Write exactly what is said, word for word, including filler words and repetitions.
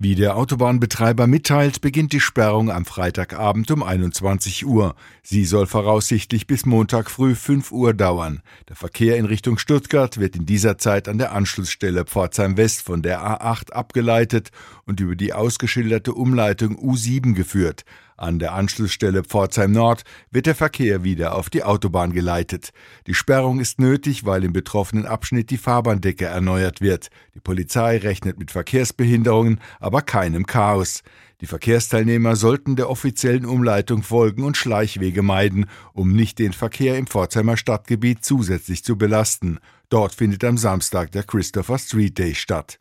Wie der Autobahnbetreiber mitteilt, beginnt die Sperrung am Freitagabend um einundzwanzig Uhr. Sie soll voraussichtlich bis Montag früh fünf Uhr dauern. Der Verkehr in Richtung Stuttgart wird in dieser Zeit an der Anschlussstelle Pforzheim West von der A acht abgeleitet und über die ausgeschilderte Umleitung U sieben geführt. An der Anschlussstelle Pforzheim Nord wird der Verkehr wieder auf die Autobahn geleitet. Die Sperrung ist nötig, weil im betroffenen Abschnitt die Fahrbahndecke erneuert wird. Die Polizei rechnet mit Verkehrsbehinderungen, aber keinem Chaos. Die Verkehrsteilnehmer sollten der offiziellen Umleitung folgen und Schleichwege meiden, um nicht den Verkehr im Pforzheimer Stadtgebiet zusätzlich zu belasten. Dort findet am Samstag der Christopher Street Day statt.